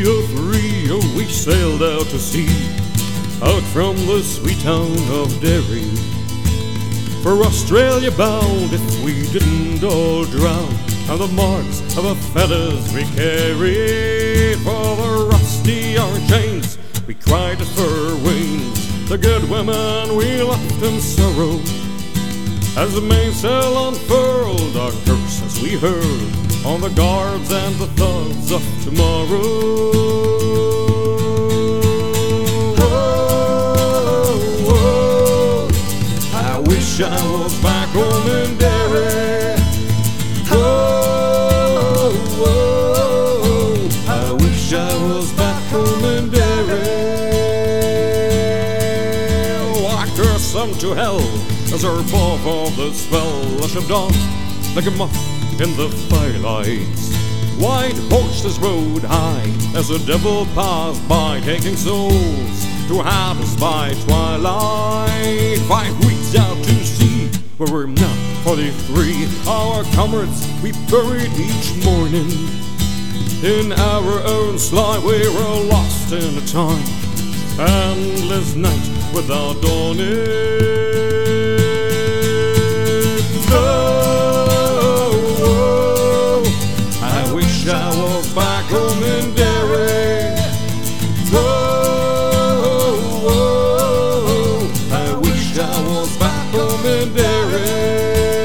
1903, we sailed out to sea, out from the sweet town of Derry. For Australia bound, if we didn't all drown, and the marks of our feathers we carried. For the rusty our chains, we cried at fur wings. The good women we left in sorrow, as the mainsail unfurled, our curses we heard on the guards and the thugs of tomorrow. Oh, I wish I was back home in Derry. Oh, I wish I was back home in Derry. I curse them to hell as our above all the swell I shoved on like a moth in the firelights. White horses rode high as the devil passed by, taking souls to Hades by twilight. 5 weeks out to sea, where we're now 43. Our comrades we buried each morning. In our own slide we were lost in a time, endless night without dawning. I was back home in Derry. Oh, I wish I was back home in Derry.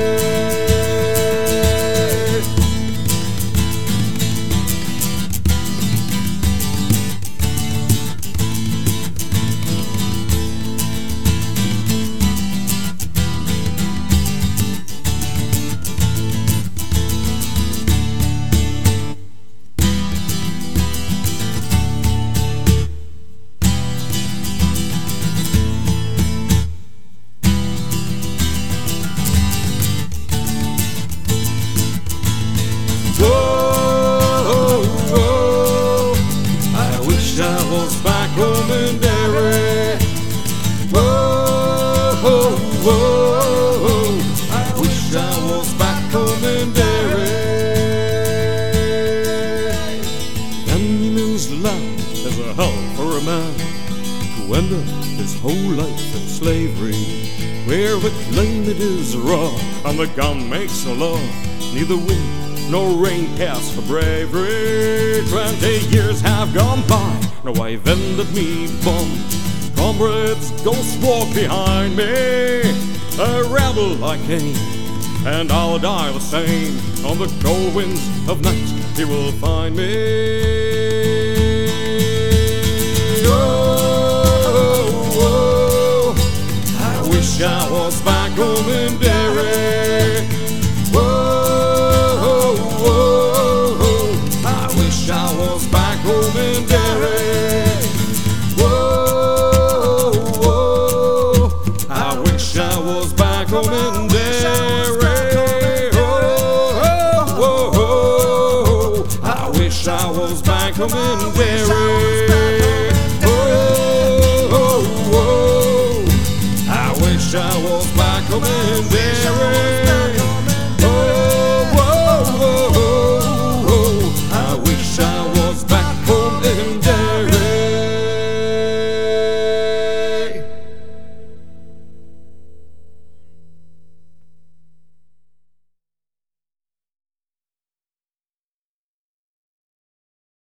I was back home in Derry. I wish I was back home in Derry. Danny Mills' land is a hell for a man to end up his whole life in slavery, where the climate is raw and the gun makes the law. Neither wind nor rain cares for bravery. 20 years have gone by, now I've ended me bond. Comrades, ghosts walk behind me. A rebel I came, and I'll die the same. On the cold winds of night he will find me. Oh, I wish I was back home in Derry. I wish I was back home in Derry. I wish I was back home in Derry. I wish I was back home in Derry. I wish I was back home in Derry.